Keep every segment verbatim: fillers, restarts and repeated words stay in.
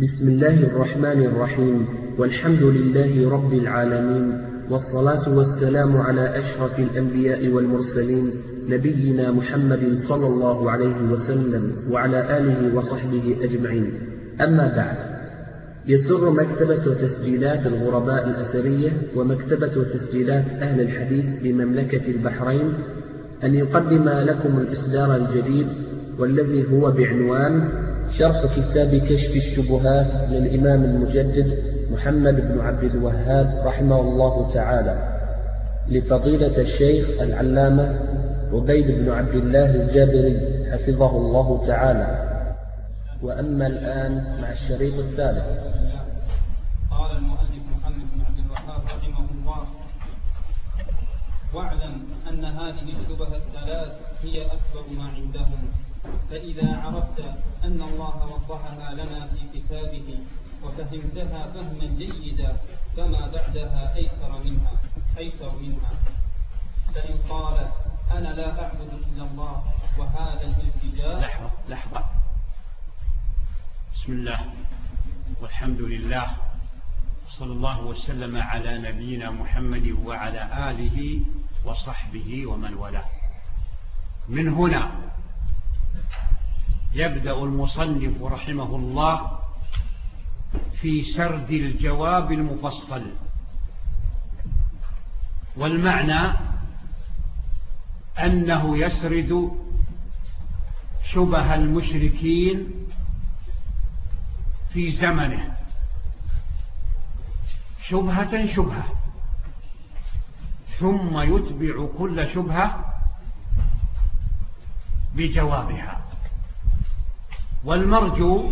بسم الله الرحمن الرحيم، والحمد لله رب العالمين، والصلاة والسلام على أشرف الأنبياء والمرسلين، نبينا محمد صلى الله عليه وسلم وعلى آله وصحبه أجمعين. أما بعد، يسر مكتبة وتسجيلات الغرباء الأثرية ومكتبة وتسجيلات أهل الحديث بمملكة البحرين أن يقدم لكم الإصدار الجديد، والذي هو بعنوان شرح كتاب كشف الشبهات للإمام المجدد محمد بن عبد الوهاب رحمه الله تعالى، لفضيلة الشيخ العلامة عبيد بن عبد الله الجابري حفظه الله تعالى. وأما الآن مع الشريط الثالث. قال المؤلف محمد بن عبد الوهاب رحمه الله: واعلم أن هذه الشبهة الثلاث هي أكبر ما عندهم، فإذا عرفت أن الله وضحها لنا في كتابه وفهمتها فهما جيدا فما بعدها أيسر منها أيسر منها فإن قال أنا لا أعبد إلا الله وهذا الالتجاء. لحظة لحظة بسم الله والحمد لله، صلى الله وسلم على نبينا محمد وعلى آله وصحبه ومن والاه. من هنا يبدأ المصنف رحمه الله في سرد الجواب المفصل، والمعنى أنه يسرد شبه المشركين في زمنه شبهة شبهة، ثم يتبع كل شبهة بجوابها. والمرجو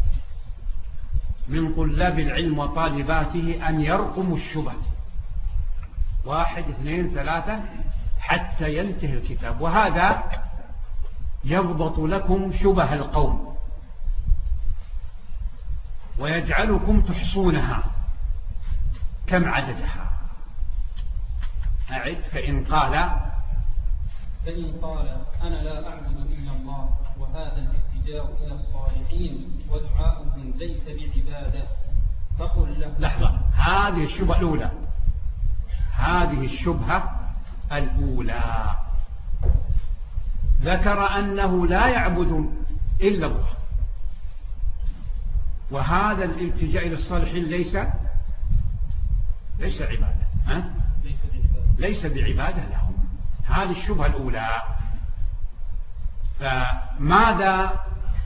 من طلاب العلم وطالباته أن يرقموا الشبه واحد اثنين ثلاثة حتى ينتهي الكتاب، وهذا يضبط لكم شبه القوم ويجعلكم تحصونها. كم عددها؟ أعد. فإن قال فإن قال أنا لا أعبد إلا الله وهذا الالتجاء إلى الصالحين ودعاؤهم ليس بعبادة فقل له. لحظة، هذه الشبهة الأولى هذه الشبهة الأولى ذكر أنه لا يعبد إلا الله، وهذا الالتجاء إلى الصالحين ليس ليس عبادة ها؟ ليس بعبادة لهم. هذه الشبهة الأولى. فماذا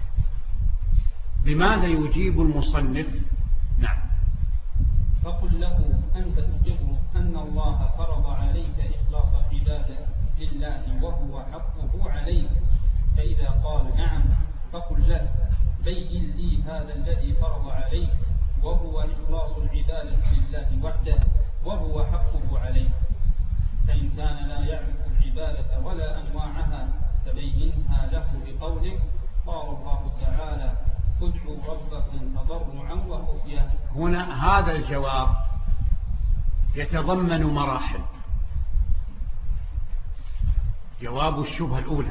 بماذا يجيب المصنف؟ نعم. فقل له أنت تجب أن الله فرض عليك إخلاص العبادة لله وهو حقه عليك، فإذا قال نعم فقل له بين لي هذا الذي فرض عليك وهو إخلاص العبادة لله وحده وهو حقه عليك. فإن كان لا يعرف العبادة ولا أنواعها فبينها له بقولك قال الله تعالى ادعوا ربكم تضرعا وخفيا. هنا هذا الجواب يتضمن مراحل. جواب الشبهة الأولى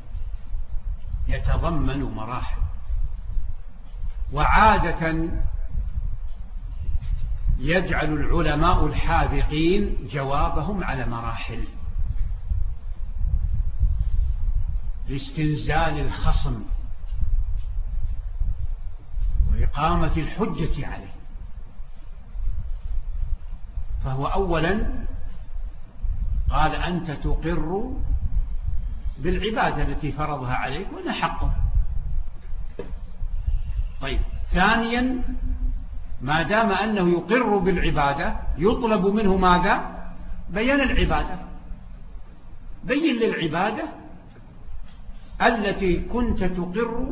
يتضمن مراحل، وعادة يجعل العلماء الحاذقين جوابهم على مراحل لاستنزال الخصم وإقامة الحجة عليه. فهو أولا قال أنت تقر بالعبادة التي فرضها عليك وأنا حقه. طيب، ثانيا ما دام أنه يقر بالعبادة يطلب منه ماذا؟ بيان العبادة. بين للعبادة التي كنت تقر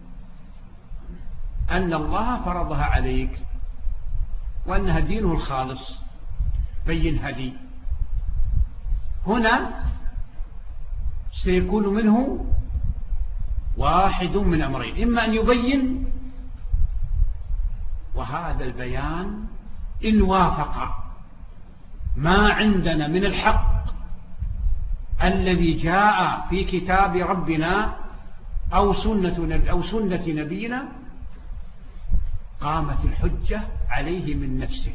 أن الله فرضها عليك وأنها دينه الخالص، بين هذه. هنا سيكون منه واحد من أمرين: إما أن يبين، وهذا البيان إن وافق ما عندنا من الحق الذي جاء في كتاب ربنا أو سنة أو سنة نبينا قامت الحجة عليه من نفسه.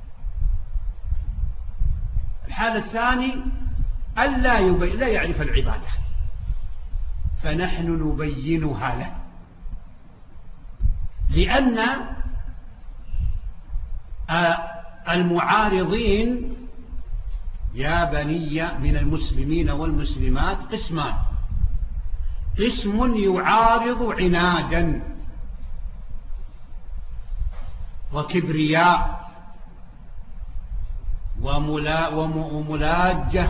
الحالة الثانية ألا يبي... لا يعرف العبادة، فنحن نبينها له، لأن المعارضين يا بني من المسلمين والمسلمات قسمان: قسم يعارض عنادا وكبرياء وملا وملاجة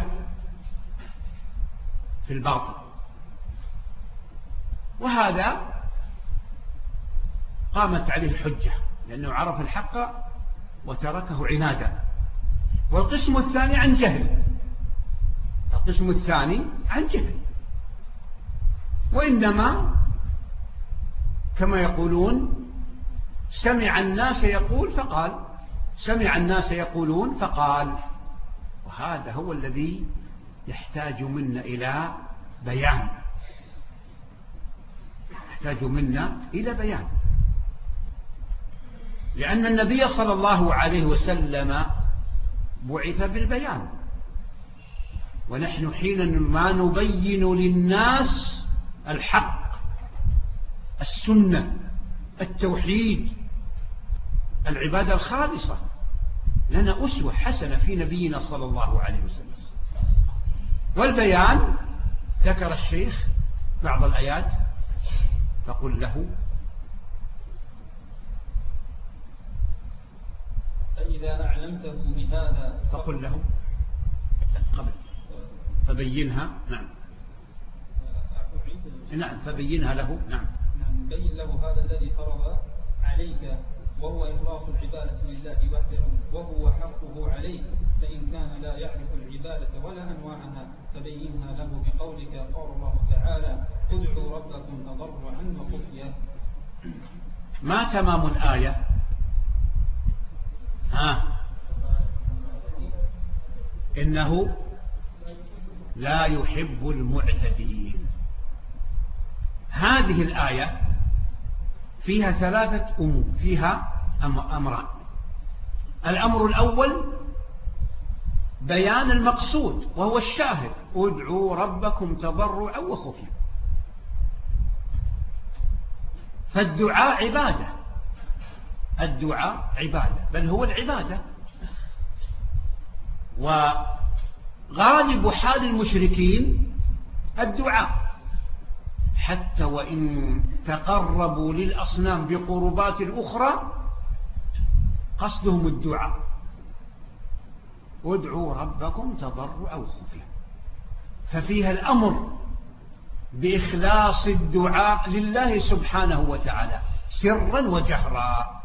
في الباطل، وهذا قامت عليه الحجة لأنه عرف الحق وتركه عنادا. والقسم الثاني عن جهل، القسم الثاني عن جهل، وإنما كما يقولون سمع الناس يقول فقال، سمع الناس يقولون فقال. وهذا هو الذي يحتاج منا إلى بيان، يحتاج منا إلى بيان، لأن النبي صلى الله عليه وسلم بعث بالبيان، ونحن حين ما نبين للناس الحق، السنة، التوحيد، العبادة الخالصة، لنا أسوة حسنة في نبينا صلى الله عليه وسلم. والبيان ذكر الشيخ بعض الآيات: فقل له فإذا أعلمته بهذا فقل له قبل فبينها. نعم نعم فبينها له. نعم نعم بين له هذا الذي فرض عليك، وهو إخلاص العبادة لله وحده، وهو حقه عليك، فإن كان لا يعرف العبادة ولا أنواعها فبينها له بقولك: قال الله تعالى: ادعوا ربكم تضرعا وخفيا. ما تمام الآية؟ ها إنه لا يحب المعتدين. هذه الآية فيها ثلاثة أمور، فيها أمران. الأمر الأول بيان المقصود وهو الشاهد: ادعوا ربكم تضرعا وخفيا. فالدعاء عبادة، الدعاء عبادة، بل هو العبادة. وغالب حال المشركين الدعاء، حتى وإن تقربوا للأصنام بقربات أخرى قصدهم الدعاء: ادعوا ربكم تضرعا وخفيا. ففيها الأمر بإخلاص الدعاء لله سبحانه وتعالى سرا وجهرا.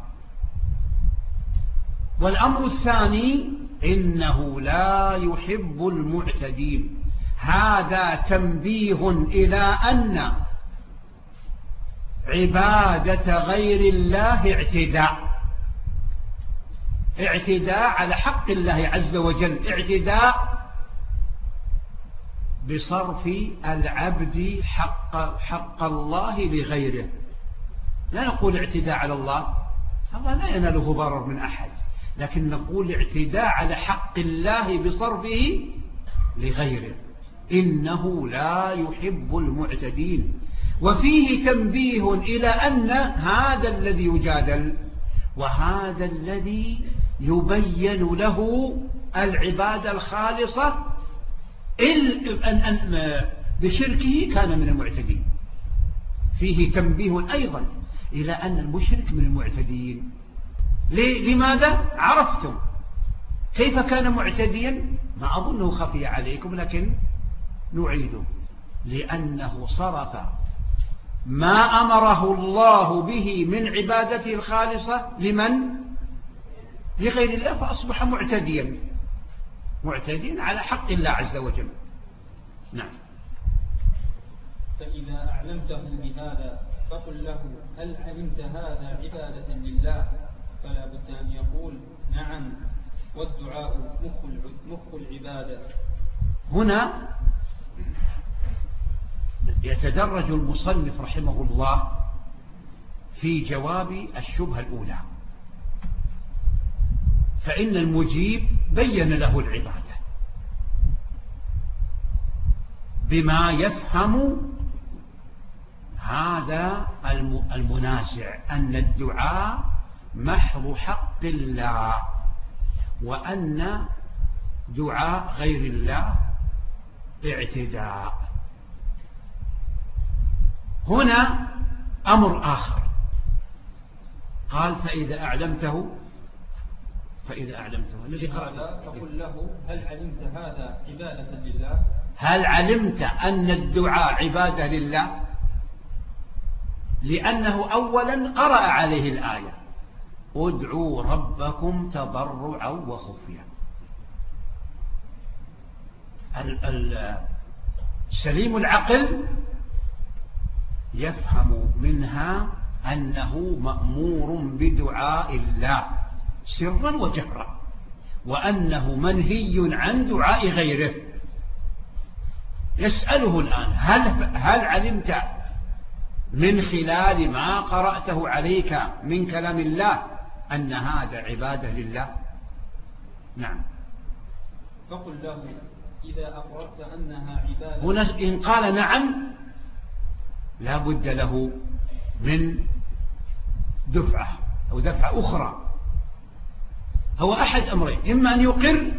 والأمر الثاني: إنه لا يحب المعتدين. هذا تنبيه إلى أن عبادة غير الله اعتداء، اعتداء على حق الله عز وجل، اعتداء بصرف العبد حق, حق الله لغيره. لا نقول اعتداء على الله، الله لا يناله ضرر من أحد، لكن نقول اعتداء على حق الله بصرفه لغيره. إنه لا يحب المعتدين. وفيه تنبيه إلى أن هذا الذي يجادل وهذا الذي يبين له العبادة الخالصة بشركه كان من المعتدين. فيه تنبيه أيضا إلى أن المشرك من المعتدين. لماذا؟ عرفتم كيف كان معتديا؟ ما أظنه خفي عليكم، لكن نعيده: لأنه صرف ما أمره الله به من عبادته الخالصة لمن؟ لغير الله، فأصبح معتديا، معتدين على حق الله عز وجل. نعم. فإذا أعلمته بهذا فقل له: هل علمت هذا عبادة لله؟ فلا بد أن يقول: نعم، والدعاء مخ العبادة. هنا يتدرج المصنف رحمه الله في جواب الشبهة الأولى، فإن المجيب بين له العبادة بما يفهم هذا المنازع أن الدعاء محض حق الله، وأن دعاء غير الله اعتداء. هنا أمر آخر، قال فإذا أعلمته فإذا أعلمته الذي قرأته فقل له هل علمت هذا عبادة لله؟ هل علمت أن الدعاء عبادة لله؟ لأنه أولا قرأ عليه الآية ادعوا ربكم تضرعا وخفيا. سليم العقل يفهم منها أنه مأمور بدعاء الله سرا وجهرا، وأنه منهي عن دعاء غيره. يسأله الآن هل, هل علمت من خلال ما قرأته عليك من كلام الله أن هذا عبادة لله؟ نعم. فقل له إذا أقررت أنها عبادة. هنا إن قال نعم لا بد له من دفعة أو دفعة أخرى. هو أحد أمرين، إما أن يقر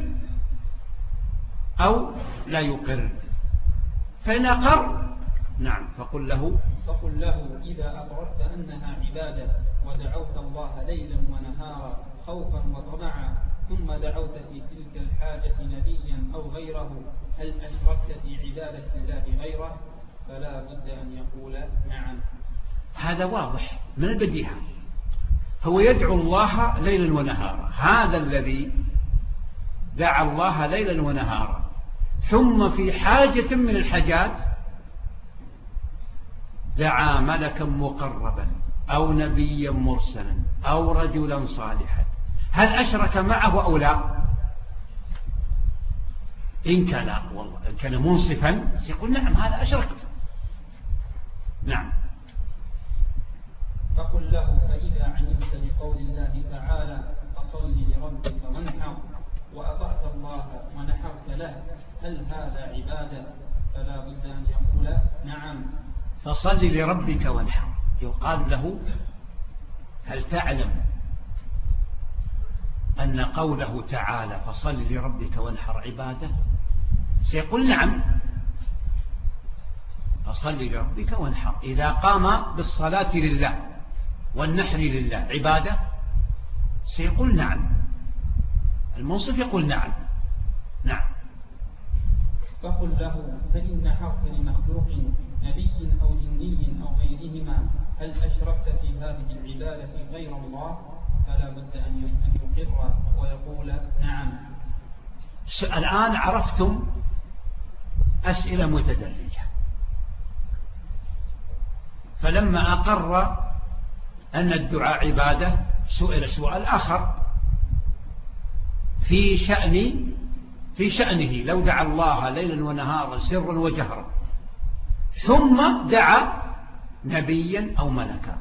أو لا يقر. فإن أقر نعم فقل له فقل له إذا أقررت أنها عبادة ودعوت الله ليلا ونهارا خوفا وطمعا ثم دعوت في تلك الحاجة نبيا أو غيره هل أشركت في عبادة الله غيره؟ فلا بد أن يقول نعم. هذا واضح من البديهة، هو يدعو الله ليلا ونهارا، هذا الذي دعا الله ليلا ونهارا ثم في حاجة من الحاجات دعا ملكا مقربا أو نبيا مرسلا أو رجلا صالحا، هل أشرك معه أو لا؟ إن كان والله إن كان منصفا يقول نعم هذا أشركت. نعم. فقل له فإذا علمت بقول الله تعالى فصل لربك وانحر وأطعت الله ونحرت له هل هذا عبادة؟ فلا بد أن يقول نعم. فصل لربك وانحر، يقال له هل تعلم أن قوله تعالى فصل لربك وانحر عبادة؟ سيقول نعم. فصل لربك وانحر إذا قام بالصلاة لله والنحر لله عبادة؟ سيقول نعم. المنصف يقول نعم. نعم. فقل له فإن نحرت لمخلوق نبي أو جني أو غيرهما هل أشركت في هذه العبادة غير الله؟ فلا بد أن يقر ويقول نعم. الآن عرفتم أسئلة متدرجة. فلما أقر أن الدعاء عبادة سئل سؤال آخر في شأن في شأنه لو دعا الله ليلا ونهارا سرا وجهرا ثم دعا نبيا أو ملكا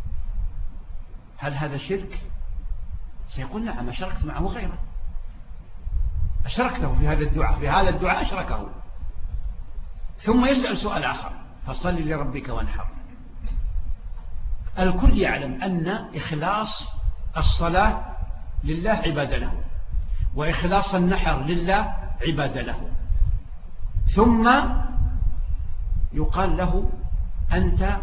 هل هذا شرك؟ سيقول نعم أشركت معه غيره، أشركته في هذا الدعاء في هذا الدعاء أشركه. ثم يسأل سؤال آخر فصل لربك وانحر. الكل يعلم أن إخلاص الصلاة لله عبادة له، وإخلاص النحر لله عبادة له. ثم يقال له أنت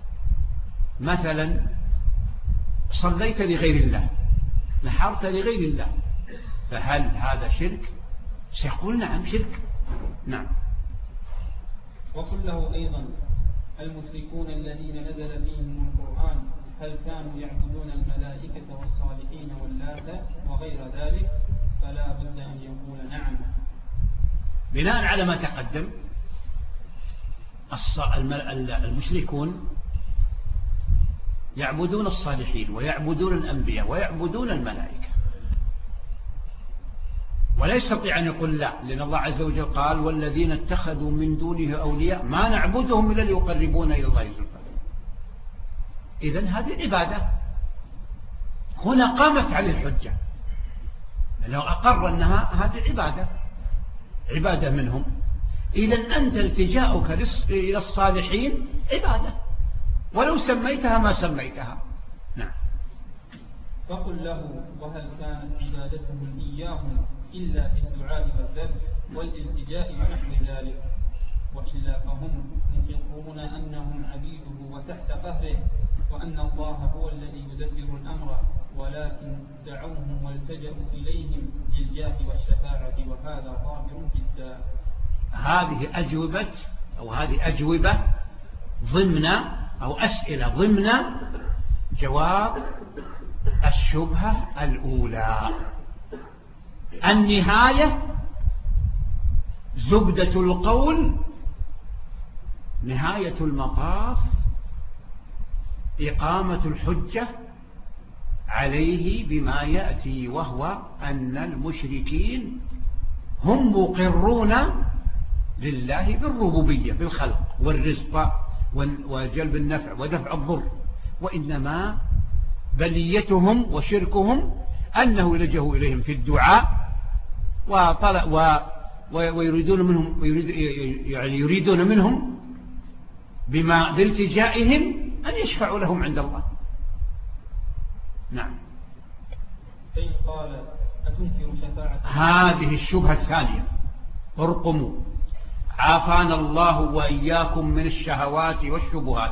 مثلا صليت لغير الله نحرت لغير الله فهل هذا شرك؟ سيقول نعم شرك. نعم. وقل له أيضا المشركون الذين نزل فيهم القرآن هل كانوا يعبدون الملائكة والصالحين واللات وغير ذلك؟ فلا بد أن يقول نعم. بناء على ما تقدم المشركون يعبدون الصالحين ويعبدون الأنبياء ويعبدون الملائكة، ولا يستطيع أن يقول لا، لأن الله عز وجل قال والذين اتخذوا من دونه أولياء ما نعبدهم إلا ليقربونا إلى الله زلفى. إذن هذه عبادة. هنا قامت عليه الحجة، لو أقر أنها هذه عبادة عبادة منهم. إذن أنت التجاؤك إلى الصالحين عبادة ولو سميتها ما سميتها. نعم. فقل له وهل كانت عبادتهم إياهم إلا في الدعاء والذبح والالتجاء ونحو ذلك، وإلا فهم مقرون أنهم عبيده وتحت قهره، وأن الله هو الذي يدبر الأمر، ولكن دعوهم والتجأوا إليهم للجاه والشفاعة، وهذا ظاهر جدا. هذه أجوبة أو هذه أجوبة ضمن أو أسئلة ضمن جواب الشبهة الأولى. النهاية زبدة القول، نهاية المطاف إقامة الحجة عليه بما يأتي، وهو أن المشركين هم مقرون لله بالربوبية بالخلق والرزق وجلب النفع ودفع الضر، وإنما بليتهم وشركهم أنه يلجأوا إليهم في الدعاء وطلب و ويريدون منهم يعني يريدون منهم بما بالتجائهم أن يشفعوا لهم عند الله. نعم. فإن قال أتنكر شفاعة، هذه الشبهة الثانية، ارقموا عافانا الله وإياكم من الشهوات والشبهات.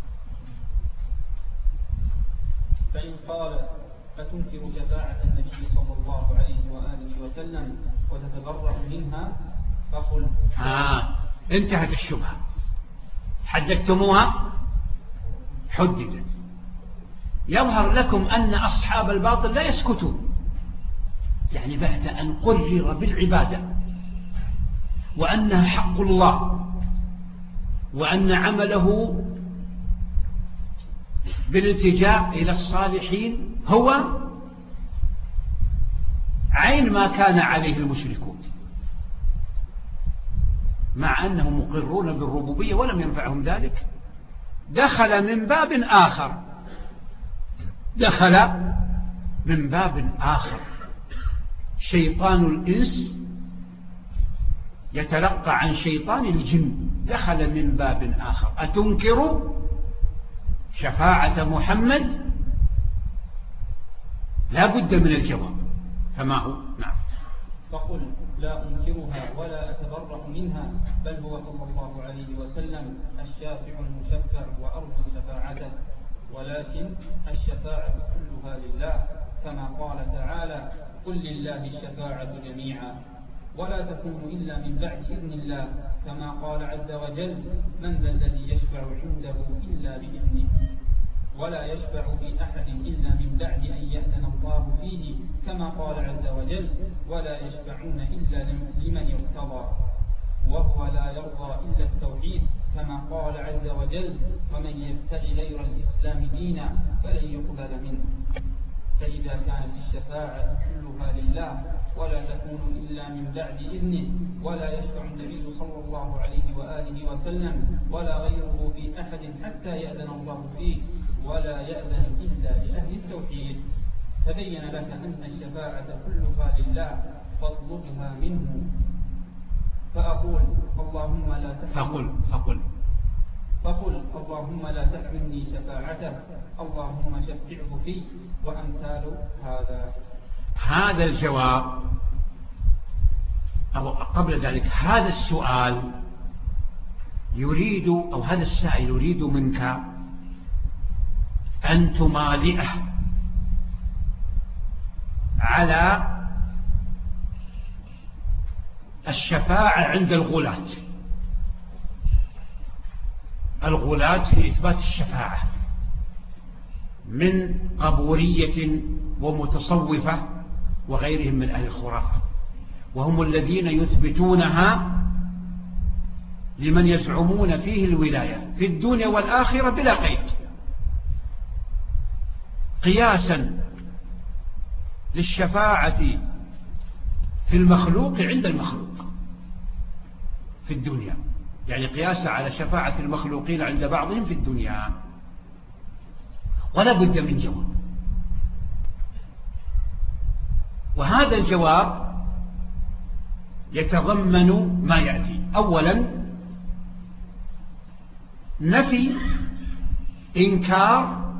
فإن قال أتنكر شفاعة النبي صلى الله عليه وآله وسلم وتتبرأ منها، فقل آه انتهت الشبهة، حددتموها حددت. يظهر لكم أن أصحاب الباطل لا يسكتون، يعني بعد أن قرر بالعبادة وأنها حق الله وأن عمله بالالتجاء إلى الصالحين هو عين ما كان عليه المشركون، مع أنهم مقرون بالربوبية ولم ينفعهم ذلك، دخل من باب آخر دخل من باب آخر شيطان الإنس يتلقى عن شيطان الجن، دخل من باب آخر. أتنكر شفاعة محمد؟ لا بد من الجواب، فما هو؟ نعم. فقل لا أنكرها ولا أتبرأ منها، بل هو صلى الله عليه وسلم الشافع المشفع وأرجو شفاعته، ولكن الشفاعة كلها لله، كما قال تعالى قل لله الشفاعة جميعا، ولا تكون إلا من بعد إذن الله، كما قال عز وجل من ذا الذي يشفع عنده إلا بإذنه، ولا يشفع في أحد إلا من بعد أن يأذن الله فيه، كما قال عز وجل ولا يشفعون إلا لمن يرتضى، وهو لا يرضى إلا التوحيد، كما قال عز وجل ومن يبتغي غير الإسلام دينا فلن يقبل منه. فإذا كانت الشفاعة كلها لله ولا تكون إلا من بعد إذنه، ولا يشفع النبي صلى الله عليه وآله وسلم ولا غيره في أحد حتى يأذن الله فيه، ولا يأذن إلا لأهل التوحيد، تبين لك أن الشفاعة كلها لله فاطلبها منه. فأقول اللهم لا فقل فقل فقل اللهم لا تحرمني شفاعته، اللهم شفعه في، وأمثال هذا. هذا الجواب أو قبل ذلك هذا السؤال يريد أو هذا السائل يريد منك أن تمالئه على الشفاعة عند الغلاة الغلاة في إثبات الشفاعة من قبورية ومتصوفة وغيرهم من أهل الخرافة، وهم الذين يثبتونها لمن يزعمون فيه الولاية في الدنيا والآخرة بلا قيد، قياسا للشفاعة في المخلوق عند المخلوق في الدنيا، يعني قياسا على شفاعة المخلوقين عند بعضهم في الدنيا. ولا بد من جواب. وهذا الجواب يتضمن ما يأتي. أولا نفي إنكار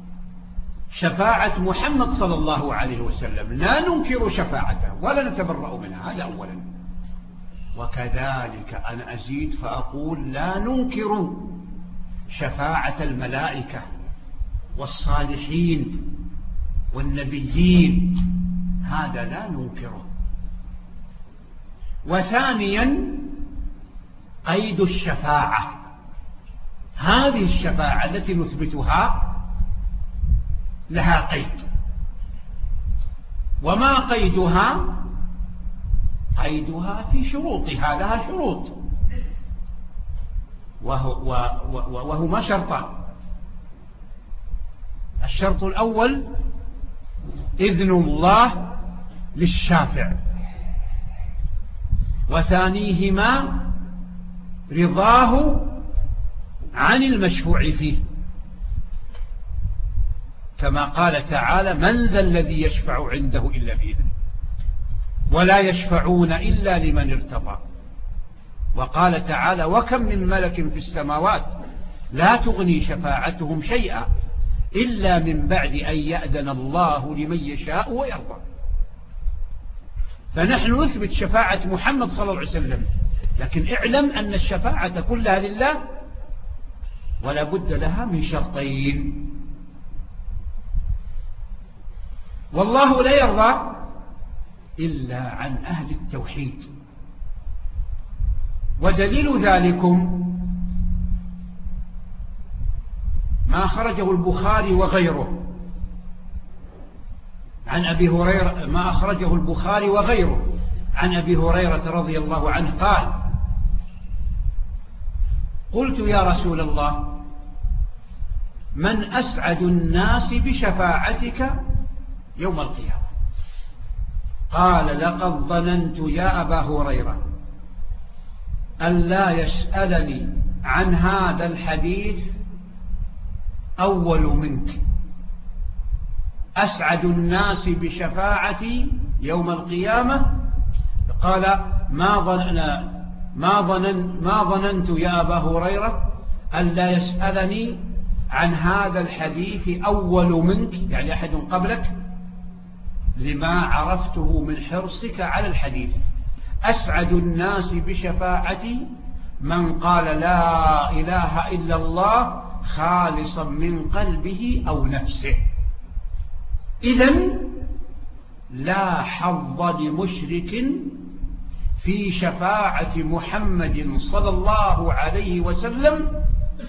شفاعة محمد صلى الله عليه وسلم، لا ننكر شفاعته ولا نتبرأ منها، هذا أولا. وكذلك أنا أزيد فأقول لا ننكر شفاعة الملائكة والصالحين والنبيين، هذا لا ننكره. وثانيا قيد الشفاعة، هذه الشفاعة التي نثبتها لها قيد. وما قيدها؟ قيدها في شروطها، لها شروط، وهو وهما شرطان. الشرط الأول إذن الله للشافع، وثانيهما رضاه عن المشفوع فيه، كما قال تعالى: من ذا الذي يشفع عنده إلا بإذنه ولا يشفعون إلا لمن ارتضى. وقال تعالى: وكم من ملك في السماوات لا تغني شفاعتهم شيئا إلا من بعد أن يأذن الله لمن يشاء ويرضى. فنحن نثبت شفاعة محمد صلى الله عليه وسلم، لكن اعلم أن الشفاعة كلها لله ولا بد لها من شرطين. والله لا يرضى إلا عن أهل التوحيد. ودليل ذلكم ما خرجه البخاري وغيره عن أبي هريرة، ما أخرجه البخاري وغيره عن أبي هريرة رضي الله عنه قال: قلت يا رسول الله من أسعد الناس بشفاعتك يوم القيامة؟ قال: لقد ظننت يا أبا هريرة ألا يسألني عن هذا الحديث أول منك. أسعد الناس بشفاعتي يوم القيامة؟ قال: ما ظن ما ظنن ما ظننت يا أبا هريرة ألا يسألني عن هذا الحديث أول منك، يعني أحد قبلك، لما عرفته من حرصك على الحديث. أسعد الناس بشفاعتي من قال لا إله إلا الله خالصا من قلبه أو نفسه. إذن لا حظ لمشرك في شفاعة محمد صلى الله عليه وسلم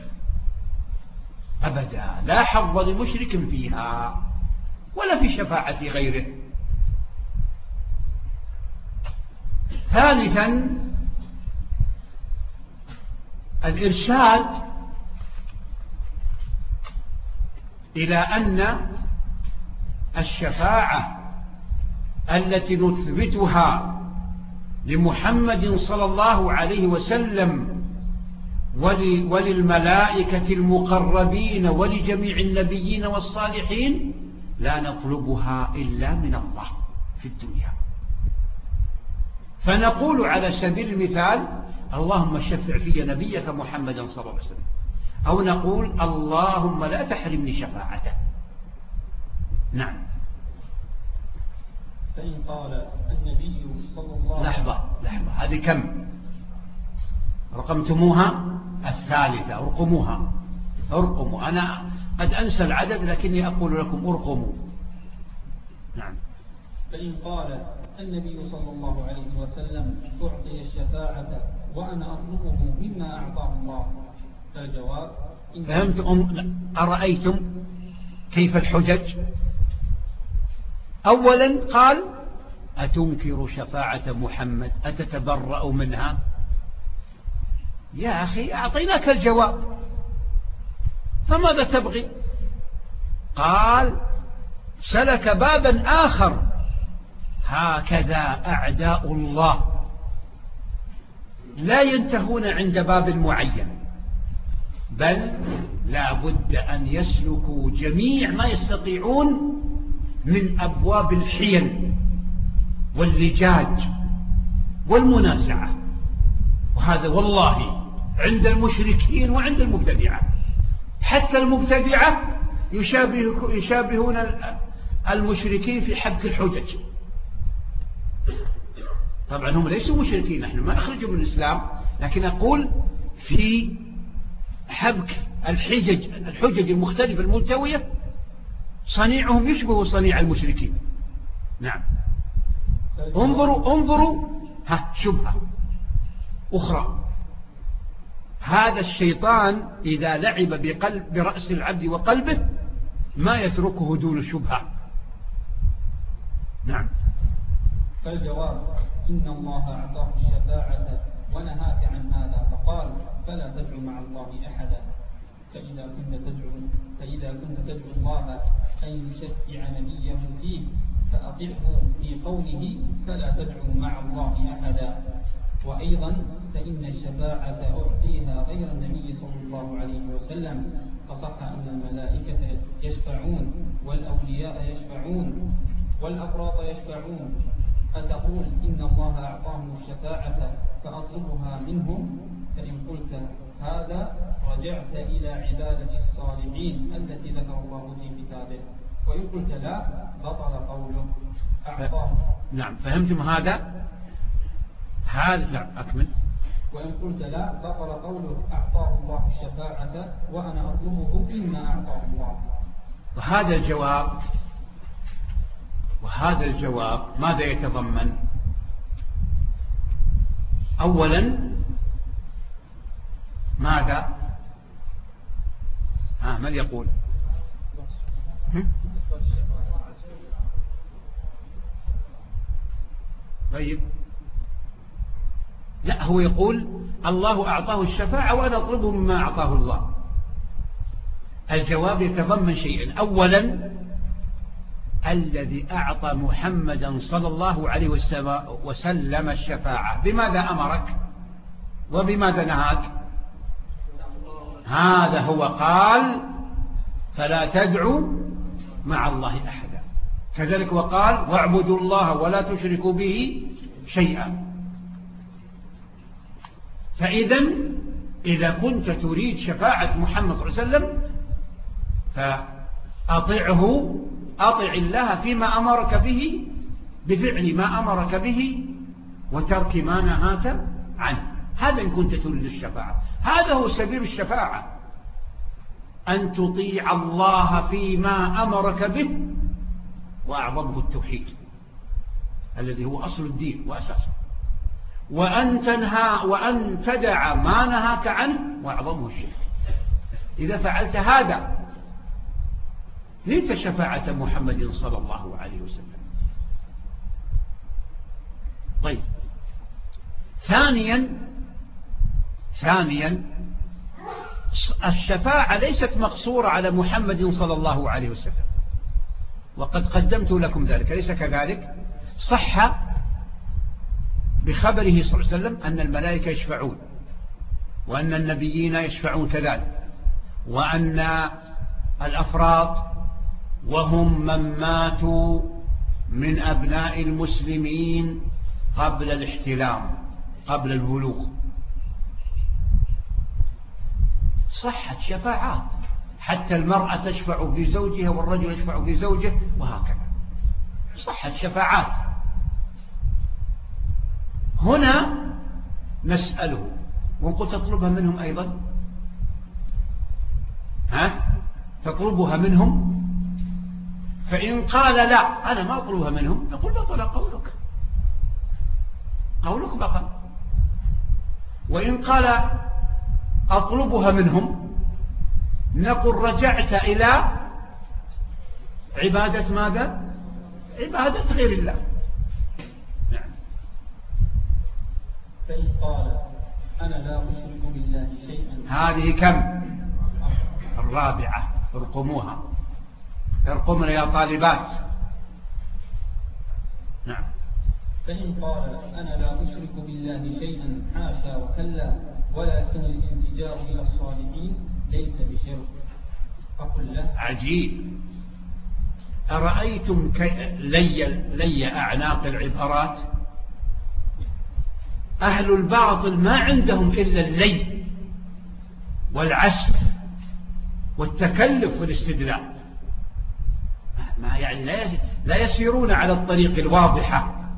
أبدا، لا حظ لمشرك فيها ولا في شفاعة غيره. ثالثا الإرشاد إلى أن الشفاعة التي نثبتها لمحمد صلى الله عليه وسلم وللملائكة المقربين ولجميع النبيين والصالحين لا نطلبها إلا من الله في الدنيا. فنقول على سبيل المثال: اللهم شفع في نبيك محمدا صلى الله عليه وسلم، أو نقول: اللهم لا تحرمني شفاعته. نعم. فإن قال النبي صلى الله عليه وسلم. لحظة لحظة، هذه كم رقمتموها؟ الثالثة. ارقموها، ارقموا. أنا قد أنسى العدد لكني أقول لكم ارقموا. نعم. فإن قال النبي صلى الله عليه وسلم أعطي الشفاعة وأنا أطلبه مما أعطاه الله، فالجواب: فهمتم؟ أرأيتم كيف الحجج؟ أولا قال: أتنكر شفاعة محمد؟ أتتبرأ منها؟ يا أخي أعطيناك الجواب، فماذا تبغي؟ قال: سلك بابا آخر. هكذا أعداء الله لا ينتهون عند باب معين، بل لا بد أن يسلكوا جميع ما يستطيعون من أبواب الحيل واللجاج والمنازعة. وهذا والله عند المشركين وعند المبتدعة. حتى المبتدعة يشابه يشابهون المشركين في حبك الحجج. طبعا هم ليسوا مشركين، نحن ما أخرجوا من الإسلام، لكن أقول في حبك الحجج الحجج المختلفة الملتوية صنيعهم يشبه صنيع المشركين. نعم. انظروا انظروا ها شبهة أخرى. هذا الشيطان إذا لعب بقلب برأس العبد وقلبه ما يتركه دون شبهة. نعم. فالجواب إن الله أعطاه الشفاعة ونهاك عن هذا فقال فلا تدعو مع الله أحدا. فإذا كنت تدعو فإذا كنت تدعو الله أن يشفع نبيه فيه فأطعه في قوله فلا تدعو مع الله أحدا. وأيضا فإن الشفاعة أعطيها غير النبي صلى الله عليه وسلم، فصح أن الملائكة يشفعون والأولياء يشفعون والأفراط يشفعون. أتقول إن الله أعطاهم الشفاعة فأطلبها منهم؟ فإن قلت هذا رجعت إلى عبادة الصالحين التي ذكر الله في كتابه، وإن قلت لا بطل قوله أعطاه. نعم فهمتم هذا؟ هذا لا أكمل. وإن قلت لا بطل قوله أعطاه الله الشفاعة وأنا أطلبه مما أعطاه الله. وهذا الجواب وهذا الجواب ماذا يتضمن؟ أولا ماذا؟ ها من يقول؟ طيب لا، هو يقول الله أعطاه الشفاعة وأنا أطلبه مما أعطاه الله. الجواب يتضمن شيئا. أولا الذي أعطى محمدا صلى الله عليه وسلم الشفاعة بماذا أمرك وبماذا نهاك؟ هذا هو قال فلا تدعوا مع الله أحدا. كذلك وقال واعبدوا الله ولا تشركوا به شيئا. فإذا إذا كنت تريد شفاعة محمد صلى الله عليه وسلم فأطعه، أطع الله فيما أمرك به بفعل ما أمرك به وترك ما نهاك عنه. هذا إن كنت تريد الشفاعة، هذا هو سبيل الشفاعة، أن تطيع الله فيما أمرك به، وأعظمه التوحيد الذي هو أصل الدين وأساسه، وأن تنهى وأن تدع ما نهاك عنه، وأعظمه الشرك. إذا فعلت هذا نلت شفاعة محمد صلى الله عليه وسلم. طيب ثانيا ثانيا الشفاعة ليست مقصورة على محمد صلى الله عليه وسلم، وقد قدمت لكم ذلك، أليس كذلك؟ صح بخبره صلى الله عليه وسلم أن الملائكة يشفعون، وأن النبيين يشفعون كذلك، وأن الأفراط وهم من ماتوا من أبناء المسلمين قبل الاحتلام قبل البلوغ صحت شفاعات، حتى المرأة تشفع في زوجها والرجل يشفع في زوجه وهكذا، صحت شفاعات. هنا نسأله ونقول تطلبها منهم أيضا، ها تطلبها منهم؟ فإن قال لا أنا ما أطلبها منهم نقول بطل قولك، قولك بطل. وإن قال أطلبها منهم نقول رجعت إلى عبادة ماذا؟ عبادة غير الله. نعم. فإن قال أنا لا أشرك بالله شيئا. هذه كم؟ الرابعة، ارقموها، ارقمنا يا طالبات. نعم. فإن قال أنا لا أشرك بالله شيئا حاشا وكلا ولكن الالتجاء إلى الصالحين ليس بشرك. فقل له عجيب. أرأيتم كي لي, لي أعناق العبارات؟ أهل الباطل ما عندهم إلا اللي والعسف والتكلف والاستدلال، ما يعني لا يسيرون على الطريق الواضحة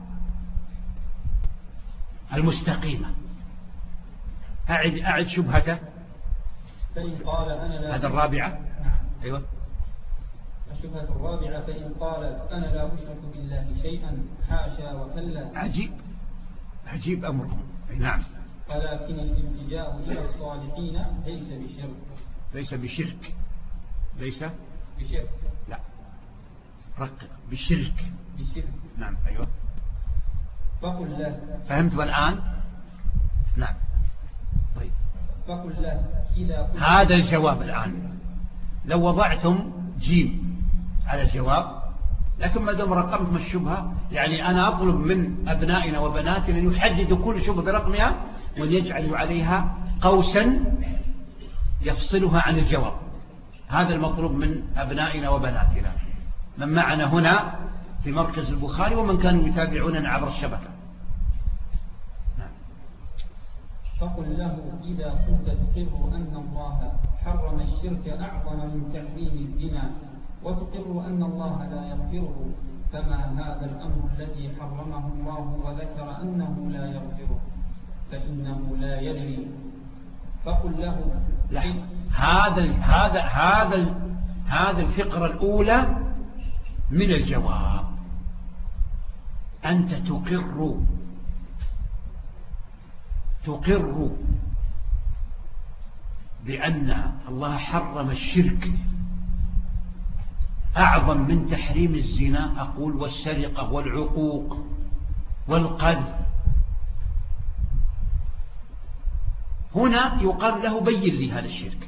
المستقيمة. أعد, أعد شبهته. فإن قال أنا لا هذا الرابعة. أيوة. الشبهة الرابعة فإن قال أنا لا أشرك بالله شيئا حاشا وكلا. عجيب عجيب أمرهم. نعم. ولكن الالتجاء إلى الصالحين ليس بشرك. ليس بشرك. ليس بشرك. لا، رقق. بشرك. بشرك. نعم. أيوة. فقل له. فهمت الآن؟ نعم. طيب. فقل له إذا كنت هذا الجواب الآن. لو وضعتم جيم على الجواب، لكن ما دام رقمتم الشبهة، يعني أنا أطلب من أبنائنا وبناتنا أن يحددوا كل شبهة برقمها وأن يجعلوا عليها قوسا يفصلها عن الجواب. هذا المطلوب من أبنائنا وبناتنا من معنا هنا في مركز البخاري ومن كانوا يتابعوننا عبر الشبكة. فقل له إذا كنت تقر أن الله حرم الشرك أعظم من تحريم الزنا وتقر أن الله لا يغفره، فما هذا الأمر الذي حرمه الله وذكر أنه لا يغفره فإنه لا يدري. فقل له لا. هذا هذا هذا هذا الفقرة الأولى من الجواب. أنت تقر تقر بأن الله حرم الشرك أعظم من تحريم الزنا، أقول والسرقة والعقوق والقذف. هنا يقال له بين لي هذا الشرك.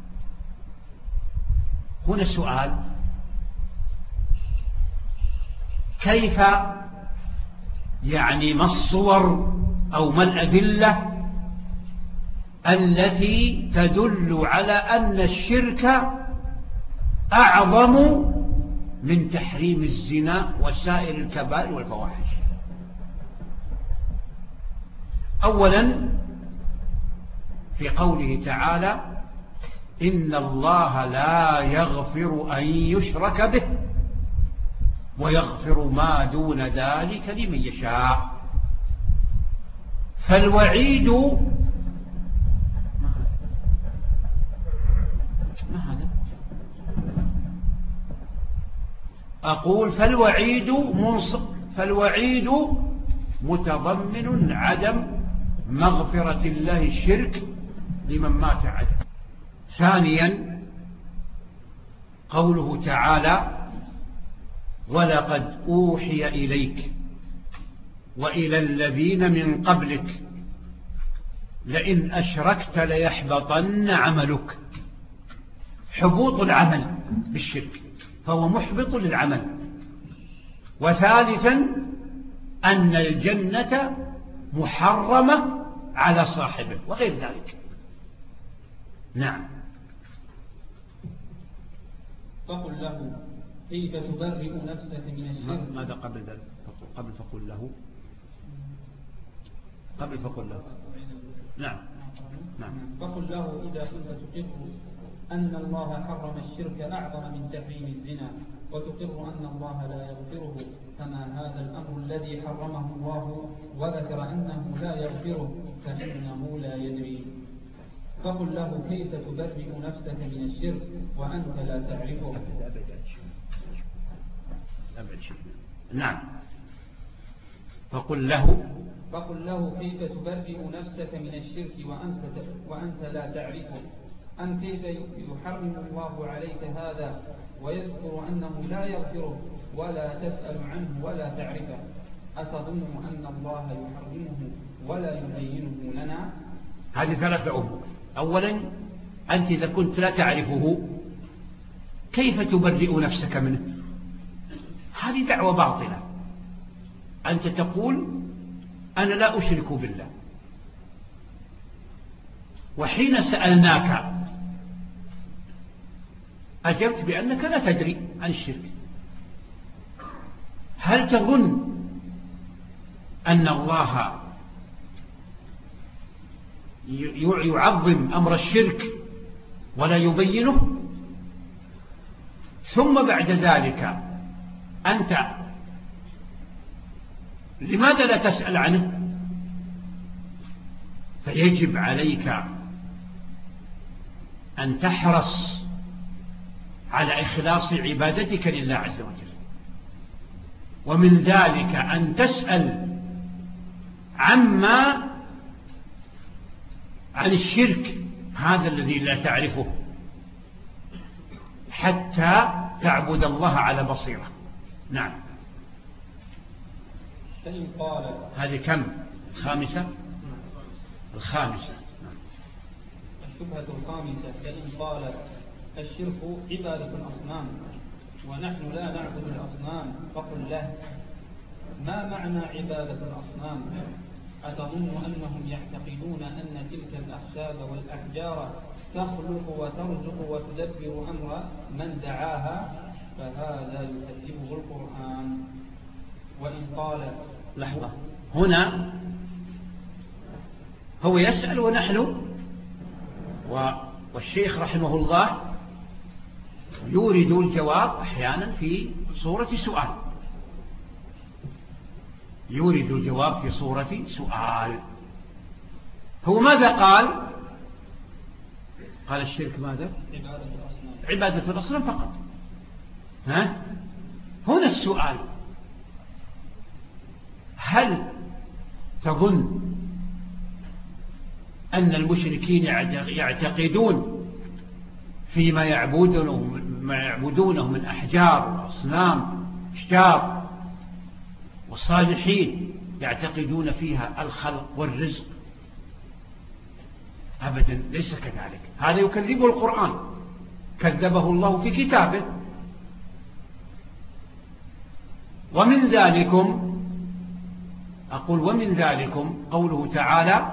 هنا سؤال: كيف يعني ما الصور أو ما الأدلة التي تدل على أن الشرك أعظم من تحريم الزنا وسائر الكبائر والفواحش؟ أولا في قوله تعالى: إن الله لا يغفر أن يشرك به ويغفر ما دون ذلك لمن يشاء. فالوعيد ما هذا؟ أقول فالوعيد منص... فالوعيد متضمن عدم مغفرة الله الشرك لمن مات عليه. ثانيا قوله تعالى: ولقد أوحي إليك وإلى الذين من قبلك لئن أشركت ليحبطن عملك. حبوط العمل بالشرك، فهو محبط للعمل. وثالثا أن الجنة محرمة على صاحبه وغير ذلك. نعم. فقل له كيف تبرئ نفسك من الشرك. ماذا قبل ذلك؟ قبل فقل له قبل فقل له نعم نعم. فقل له إذا كنت تقر أن الله حرم الشرك أعظم من تحريم الزنا وتقر أن الله لا يغفره، فما هذا الأمر الذي حرمه الله وذكر أنه لا يغفره فإنه لا يدري. فقل له كيف تبرئ نفسك من الشرك وأنت لا تعرفه. نعم. فقل له فقل له كيف تبرئ نفسك من الشرك وأنت, وأنت لا تعرفه. أم كيف يحرم الله عليك هذا ويذكر أنه لا يغفره ولا تسأل عنه ولا تعرفه؟ أتظن أن الله يحرمه ولا يبينه لنا؟ هذه ثلاثة أمور. أولا أنت إذا كنت لا تعرفه كيف تبرئ نفسك منه؟ هذه دعوة باطلة. أنت تقول أنا لا أشرك بالله، وحين سألناك أجبت بأنك لا تدري عن الشرك. هل تظن أن الله يعظم أمر الشرك ولا يبينه؟ ثم بعد ذلك أنت لماذا لا تسأل عنه؟ فيجب عليك أن تحرص على إخلاص عبادتك لله عز وجل، ومن ذلك أن تسأل عما عن الشرك هذا الذي لا تعرفه حتى تعبد الله على بصيرة. نعم. فإن قال هذه كم؟ الخامسة. الخامسة. الشبهة الخامسة: فإن قال الشرك عبادة الأصنام ونحن لا نعبد الأصنام، فقل له: ما معنى عبادة الأصنام؟ أتظن أنهم يعتقدون أن تلك الأخشاب والأحجار تخلق وترزق وتدبر أمر من دعاها؟ فهذا يكذبه القرآن. وإن قال لحظة، هنا هو يسأل ونحن والشيخ رحمه الله يورد الجواب أحيانا في صورة سؤال، يورد الجواب في صورة سؤال. هو ماذا قال؟ قال الشرك ماذا؟ عبادة الأصنام. عبادة الأصنام فقط. ها؟ هنا السؤال: هل تظن أن المشركين يعتقدون فيما يعبدونه ما يعبدونه من أحجار وأصنام أشجار والصالحين يعتقدون فيها الخلق والرزق؟ أبدا، ليس كذلك. هذا يكذبه القرآن، كذبه الله في كتابه. ومن ذلكم أقول ومن ذلكم قوله تعالى: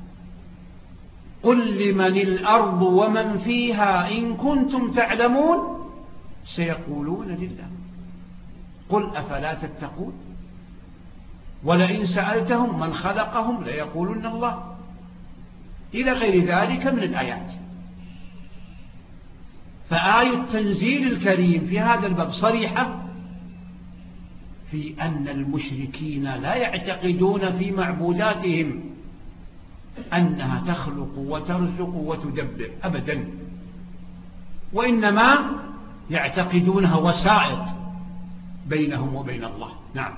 قل لمن الأرض ومن فيها إن كنتم تعلمون سيقولون لله قل أفلا تتقون ولئن سألتهم من خلقهم ليقولون الله، إلى غير ذلك من الآيات. فآية التنزيل الكريم في هذا الباب صريحة في أن المشركين لا يعتقدون في معبوداتهم أنها تخلق وترزق وتدبر أبدا، وإنما يعتقدونها وسائط بينهم وبين الله. نعم.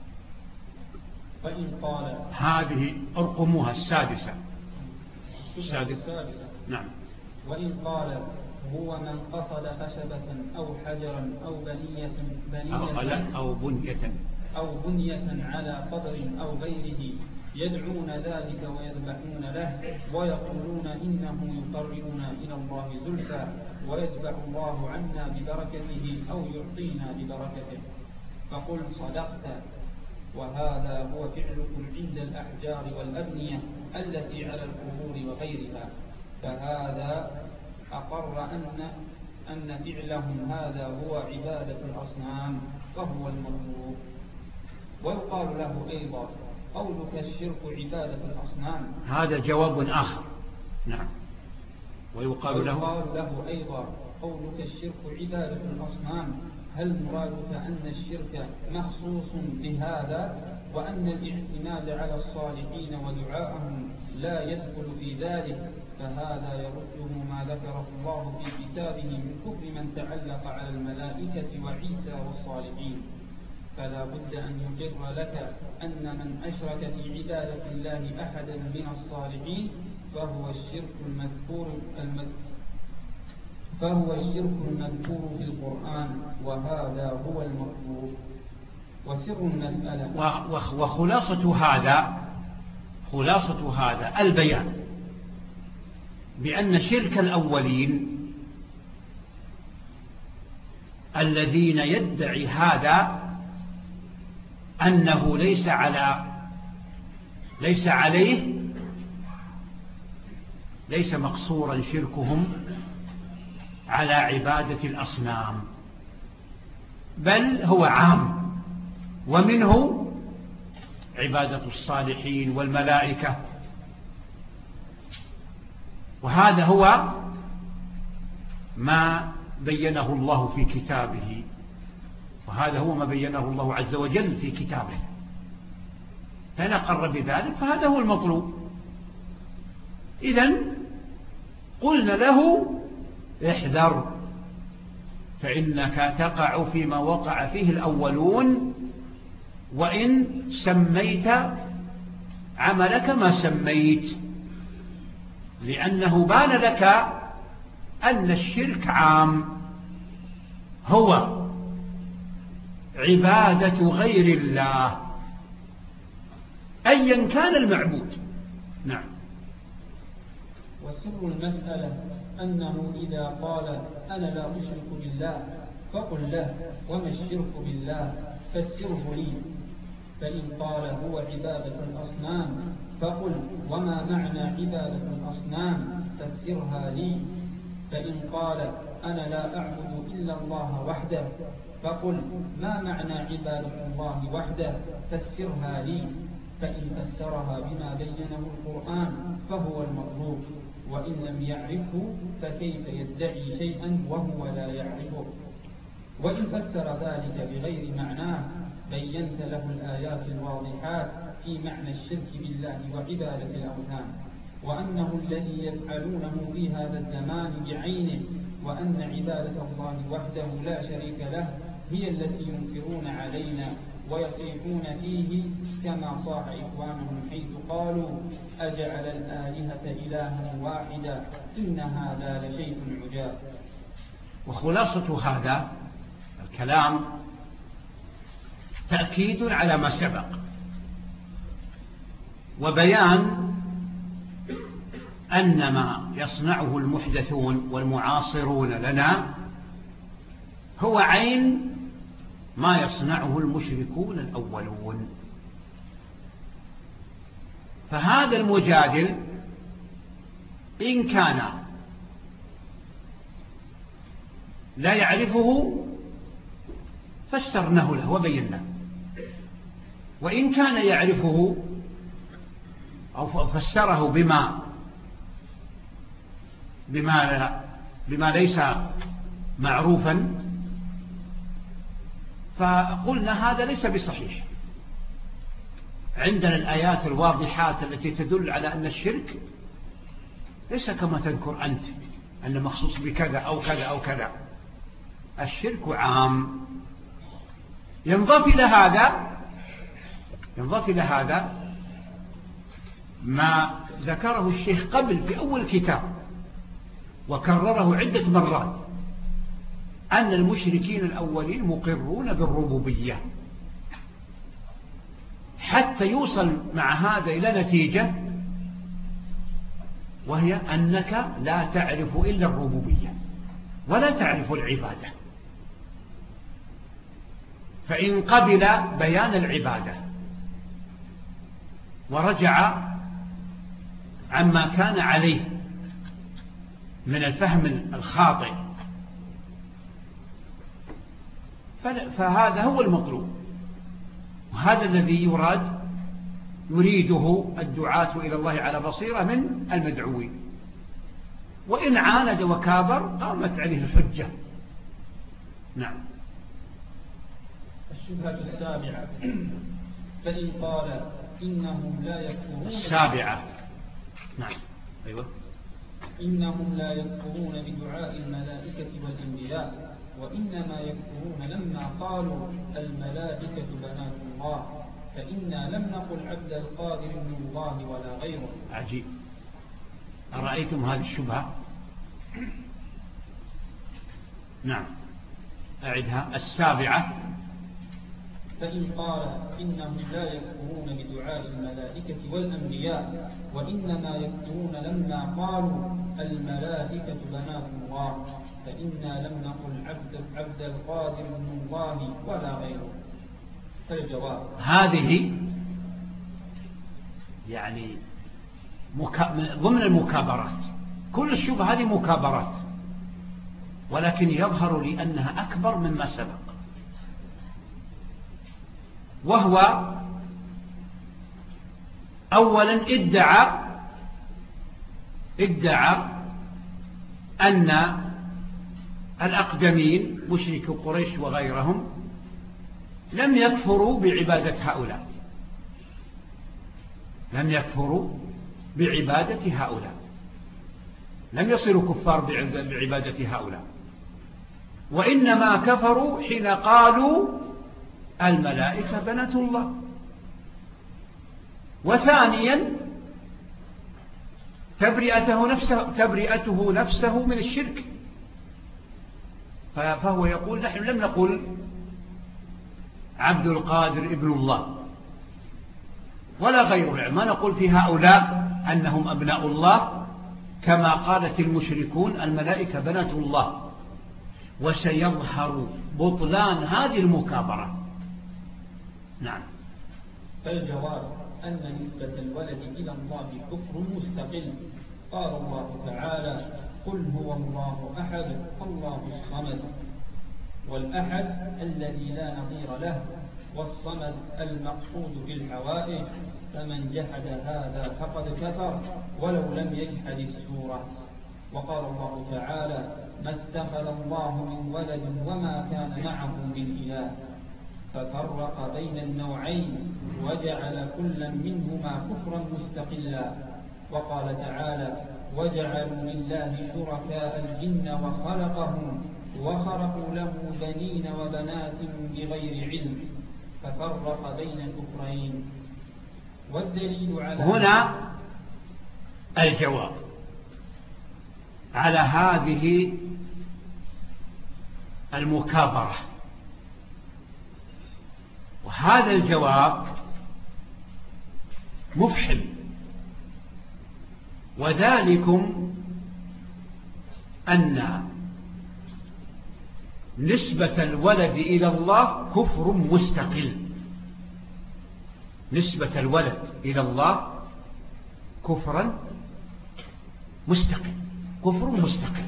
فإن قال هذه أرقمها السادسة. السادسة. نعم. وإن قال هو من قصد خشبة أو حجرا أو بنية بنية أو, لا أو بنية أو بنية على قدر أو غيره يدعون ذلك ويذبحون له ويقولون إنه يقربنا إلى الله زلفى ويتبع الله عنا ببركته أو يعطينا ببركته، فقل صدقت، وهذا هو فعلكم عند الأحجار والأبنية التي على القبور وغيرها، فهذا أقر أن أن فعلهم هذا هو عبادة الأصنام وهو المطلوب. ويقال له أيضا قولك الشرك عبادة الأصنام، هذا جواب آخر. نعم. ويقال له ويقال له أيضا قولك الشرك عبادة الأصنام، هل مرادك أن الشرك مخصوص بهذا وأن الاعتماد على الصالحين ودعاءهم لا يدخل في ذلك؟ فهذا يرده ما ذكره الله في كتابه من كفر من تعلق على الملائكة وعيسى والصالحين. فلا بد أن يقر لك أن من أشرك في عبادة الله أحدا من الصالحين فهو الشرك المذكور المذكور فهو الشرك المذكور في القرآن، وهذا هو المطلوب. وسر المسألة وخلاصة هذا خلاصة هذا البيان بأن شرك الأولين الذين يدعي هذا أنه ليس على ليس عليه ليس مقصورا شركهم على عبادة الأصنام، بل هو عام، ومنه عبادة الصالحين والملائكة. وهذا هو ما بينه الله في كتابه، وهذا هو ما بينه الله عز وجل في كتابه، فإن أقر بذلك فهذا هو المطلوب. إذن قلنا له احذر، فإنك تقع فيما وقع فيه الأولون، وإن سميت عملك ما سميت، لأنه بان لك أن الشرك عام، هو عبادة غير الله أيا كان المعبود. نعم. وسر المسألة أنه إذا قال أنا لا أشرك بالله فقل له وما الشرك بالله فسره لي، فإن قال هو عبادة الأصنام فقل وما معنى عبادة الأصنام فسرها لي، فإن قال أنا لا أعبد إلا الله وحده فقل ما معنى عبادة الله وحده فسرها لي، فإن فسرها بما بينه القرآن فهو المطلوب، وإن لم يعرفه فكيف يدعي شيئا وهو لا يعرفه، وإن فسر ذلك بغير معناه بينت له الآيات الواضحات في معنى الشرك بالله وعبادة الأوثان، وأنه الذي يفعلونه في هذا الزمان بعينه، وأن عبادة الله وحده لا شريك له هي التي ينكرون علينا ويصيحون فيه، كما صاح إخوانهم حيث قالوا أجعل الآلهة إلها واحدا إن هذا لشيء عجاب. وخلاصة هذا الكلام تأكيد على ما سبق، وبيان أن ما يصنعه المحدثون والمعاصرون لنا هو عين ما يصنعه المشركون الأولون. فهذا المجادل إن كان لا يعرفه فسرناه له وبيناه، وإن كان يعرفه أو فسره بما بما بما ليس معروفا فقلنا هذا ليس بصحيح. عندنا الآيات الواضحات التي تدل على أن الشرك ليس كما تذكر أنت أنه مخصوص بكذا أو كذا أو كذا، الشرك عام. ينضاف إلى هذا ينضاف إلى هذا ما ذكره الشيخ قبل في أول كتاب وكرره عدة مرات، أن المشركين الأولين مقرون بالربوبية، حتى يوصل مع هذا إلى نتيجة، وهي أنك لا تعرف إلا الربوبية ولا تعرف العبادة. فإن قبل بيان العبادة ورجع عما كان عليه من الفهم الخاطئ فهذا هو المطلوب، وهذا الذي يراد يريده الدعاة إلى الله على بصيرة من المدعوين. وإن عاند وكابر قامت عليه الحجة. نعم. الشبهة السابعة فإن قال إنهم لا يكفرون السابعة نعم أيوة إنهم لا يكفرون بدعاء الملائكة والأنبياء، وإنما يكفرون لما قالوا الملائكة بنات الله، فإنا لم نقل عبد القادر من الله ولا غيره. عجيب. أرأيتم هذه الشبهة؟ نعم أعدها. السابعة فإن قال إنهم لا يكفرون بدعاء الملائكة والأنبياء، وإنما يكفرون لما قالوا الملائكة بنات الله، فإنا لم نقل عبد, عبد القادر من الله ولا غيره. فالجواب هذه يعني مكا... ضمن المكابرات. كل الشبهة هذه مكابرات، ولكن يظهر لي أنها أكبر مما سبق، وهو أولا ادعى ادعى أن الأقدمين مشرك قريش وغيرهم لم يكفروا بعبادة هؤلاء لم يكفروا بعبادة هؤلاء لم يصيروا كفار بعبادة هؤلاء، وإنما كفروا حين قالوا الملائكة بنات الله. وثانيا تبرئته نفسه, تبرئته نفسه من الشرك، فهو يقول نحن لم نقل عبد القادر ابن الله ولا غيره، ما نقول في هؤلاء أنهم أبناء الله كما قالت المشركون الملائكة بنات الله. وسيظهر بطلان هذه المكابرة. نعم. فالجواب أن نسبة الولد إلى الله كفر مستقل. قال الله تعالى قل هو الله أحد الله الصمد، والأحد الذي لا نظير له، والصمد المقصود بالحوائج، فمن جحد هذا فقد كفر ولو لم يجحد السورة. وقال الله تعالى ما اتخذ الله من ولد وما كان معه من إله، ففرق بين النوعين وجعل كلا منهما كفرا مستقلا. وقال تعالى وجعلوا لله شركاء الجن وخلقهم وخرقوا له بنين وبنات بغير علم، ففرق بين الكفرين. والدليل على هنا الجواب على هذه المكابرة، وهذا الجواب مفحم، وذلكم أن نسبة الولد إلى الله كفر مستقل. نسبة الولد إلى الله كفرا مستقل كفر مستقل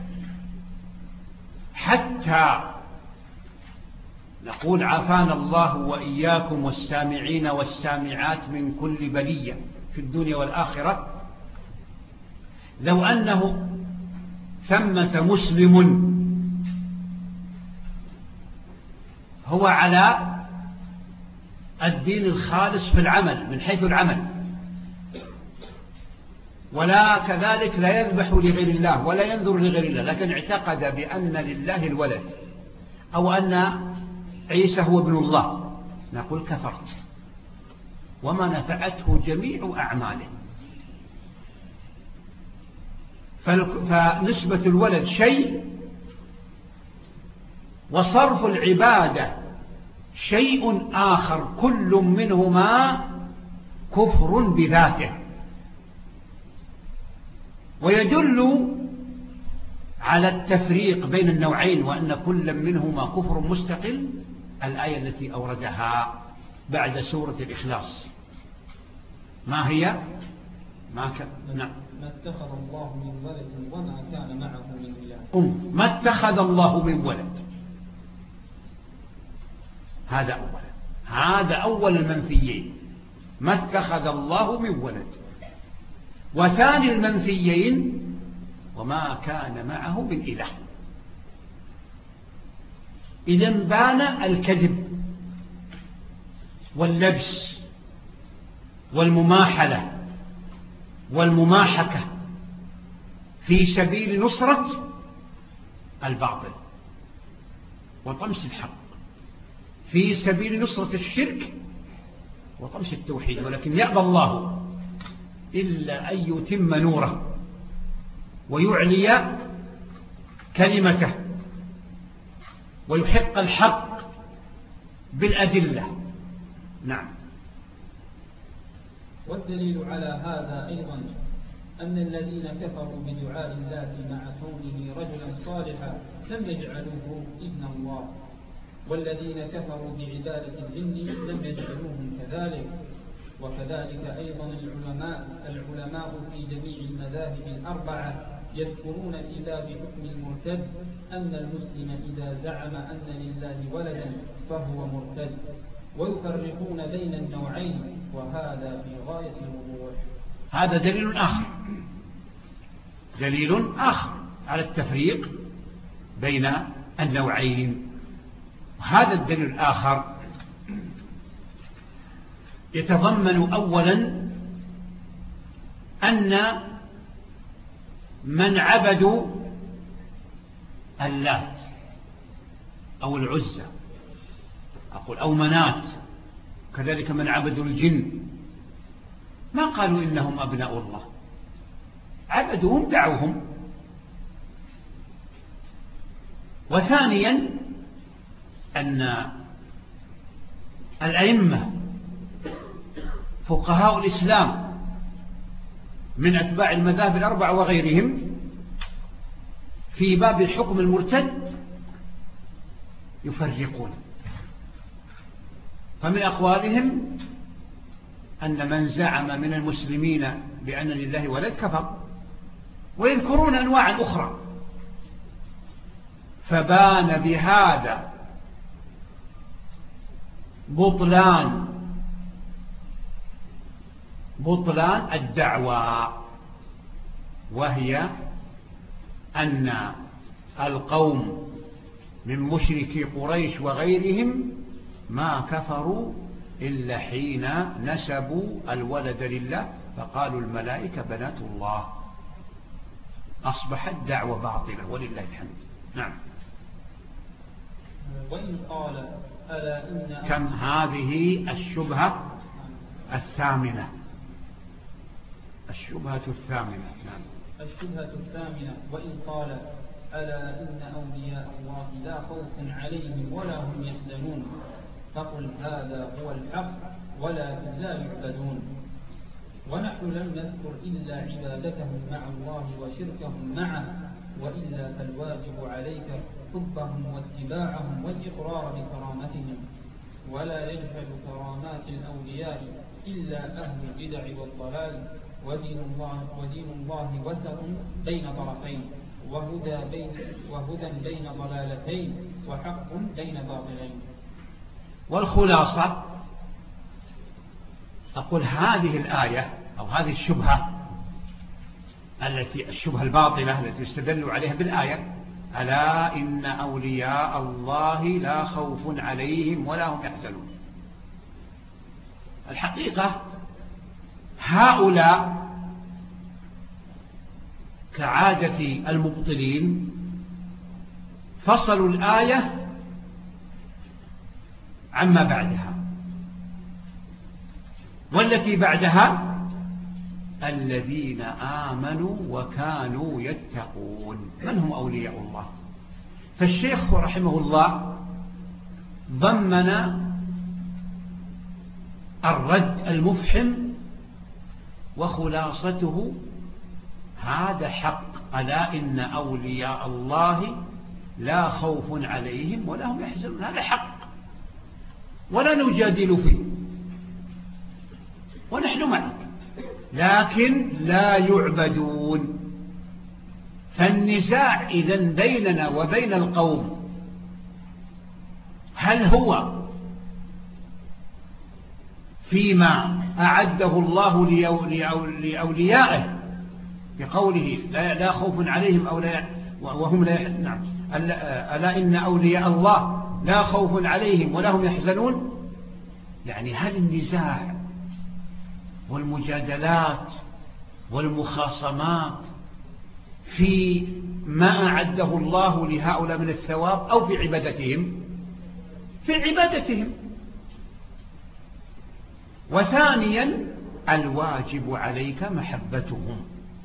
حتى نقول عافانا الله وإياكم والسامعين والسامعات من كل بلية في الدنيا والآخرة. لو أنه ثمة مسلم هو على الدين الخالص في العمل من حيث العمل، ولا كذلك لا يذبح لغير الله ولا ينذر لغير الله، لكن اعتقد بأن لله الولد أو أن عيسى هو ابن الله، نقول كفرت وما نفعته جميع أعماله. فنسبة الولد شيء وصرف العبادة شيء آخر، كل منهما كفر بذاته. ويدل على التفريق بين النوعين وأن كل منهما كفر مستقل الآية التي أوردها بعد سورة الإخلاص. ما هي؟ ما ك... نعم. ما اتخذ الله من ولد وما كان معه من إله. أم ما اتخذ الله من ولد، هذا أولا، هذا أول المنفيين، ما اتخذ الله من ولد. وثاني المنفيين وما كان معه من إله. إذن بان الكذب واللبس والمماحلة والمماحكة في سبيل نصرة الباطل وطمس الحق، في سبيل نصرة الشرك وطمس التوحيد. ولكن يأبى الله إلا أن يتم نوره ويعلي كلمته ويحق الحق بالأدلة. نعم. والدليل على هذا أيضا أن الذين كفروا بدعاء الله مع كونه رجلا صالحا لم يجعلوه ابن الله، والذين كفروا بعبادة الجن لم يجعلوهم كذلك. وكذلك أيضا العلماء العلماء في جميع المذاهب الأربعة يذكرون في باب حكم المرتد أن المسلم إذا زعم أن لله ولدا فهو مرتد، ويفرقون بين النوعين، وهذا في غاية الوضوح. هذا دليل آخر دليل آخر على التفريق بين النوعين. هذا الدليل الآخر يتضمن أولا أن من عبدوا اللات أو العزى أقول أو منات، كذلك من عبدوا الجن، ما قالوا إنهم أبناء الله، عبدوهم دعوهم. وثانيا أن الأئمة فقهاء الإسلام من أتباع المذاهب الأربع وغيرهم في باب الحكم المرتد يفرقون، فمن أقوالهم أن من زعم من المسلمين بأن لله ولد كفر، ويذكرون أنواعا أخرى. فبان بهذا بطلان بطلان الدعوى، وهي أن القوم من مشركي قريش وغيرهم ما كفروا إلا حين نسبوا الولد لله فقالوا الملائكة بنات الله، أصبحت دعوة باطلة ولله الحمد. نعم. وإن قال ألا إن كم هذه الشبهة الثامنة الشبهة الثامنة نعم. الشبهة الثامنة وإن قال ألا إن أولياء الله لا خوف عليهم ولا هم يحزنون، فقل هذا هو الحق ولكن لا يعبدون. ونحن لم نذكر إلا عبادتهم مع الله وشركهم معه، وإلا فالواجب عليك حبهم واتباعهم والإقرار بكرامتهم. ولا يجهل كرامات الأولياء إلا أهل البدع والضلال، ودين الله, ودين الله وسط بين طرفين، وهدى بين, وهدى بين ضلالتين، وحق بين باطلين. والخلاصة أقول هذه الآية أو هذه الشبهة التي الشبهة الباطلة التي استدلوا عليها بالآية ألا إن أولياء الله لا خوف عليهم ولا هم يحزنون، الحقيقة هؤلاء كعادة المبطلين فصلوا الآية عما بعدها، والتي بعدها الذين آمنوا وكانوا يتقون. من هم أولياء الله؟ فالشيخ رحمه الله ضمن الرد المفحم وخلاصته هذا حق، ألا إن أولياء الله لا خوف عليهم ولا هم يحزنون، هذا حق ولا نجادل فيه ونحن معك، لكن لا يعبدون. فالنزاع إذن بيننا وبين القوم هل هو فيما أعده الله لأوليائه بقوله لا خوف عليهم أو لا وهم لا يحزنون، نعم ألا إن أولياء الله لا خوف عليهم ولا هم يحزنون، يعني هل النزاع والمجادلات والمخاصمات في ما أعده الله لهؤلاء من الثواب أو في عبادتهم؟ في عبادتهم. وثانيا الواجب عليك محبتهم،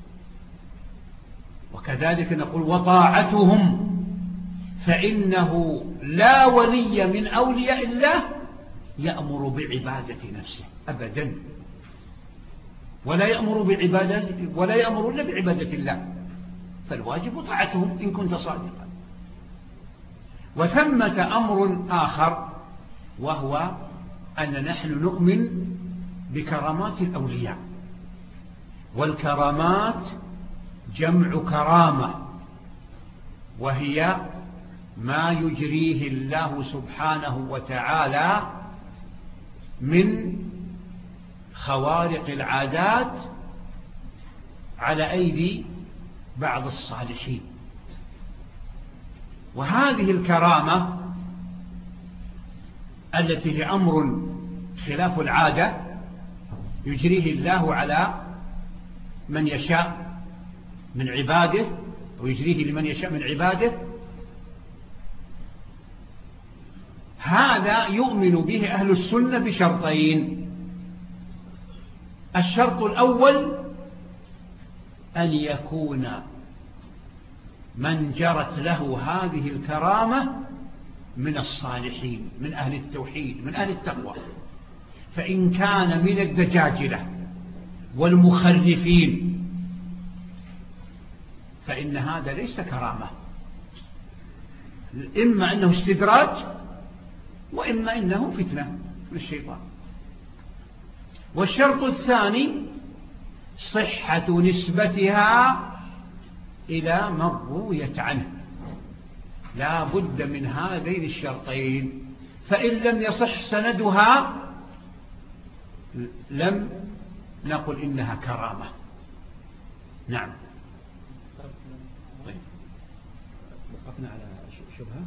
وكذلك نقول وطاعتهم، فإنه لا ولي من أولياء الله يأمر بعبادة نفسه أبدا، ولا يأمر بعبادة ولا يأمر إلا بعبادة الله، فالواجب طاعتهم إن كنت صادقا. وثمة أمر آخر وهو أن نحن نؤمن بكرامات الأولياء، والكرامات جمع كرامة، وهي ما يجريه الله سبحانه وتعالى من خوارق العادات على أيدي بعض الصالحين. وهذه الكرامة التي هي أمر خلاف العادة يجريه الله على من يشاء من عباده، ويجريه لمن يشاء من عباده، هذا يؤمن به أهل السنة بشرطين. الشرط الأول أن يكون من جرت له هذه الكرامة من الصالحين، من أهل التوحيد، من أهل التقوى. فإن كان من الدجاجلة والمخرفين فإن هذا ليس كرامة، إما أنه استدراج وإما أنه فتنة للشيطان. والشرط الثاني صحة نسبتها إلى من رويت عنه، لا بد من هذين الشرطين. فإن لم يصح سندها لم نقل إنها كرامة. نعم. طيب وقفنا على شبهة.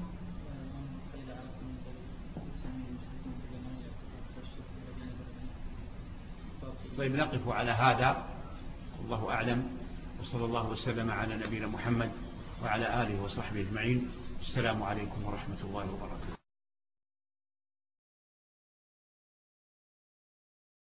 طيب نقف على هذا، والله أعلم، وصلى الله وسلم على نبينا محمد وعلى آله وصحبه أجمعين. السلام عليكم ورحمة الله وبركاته.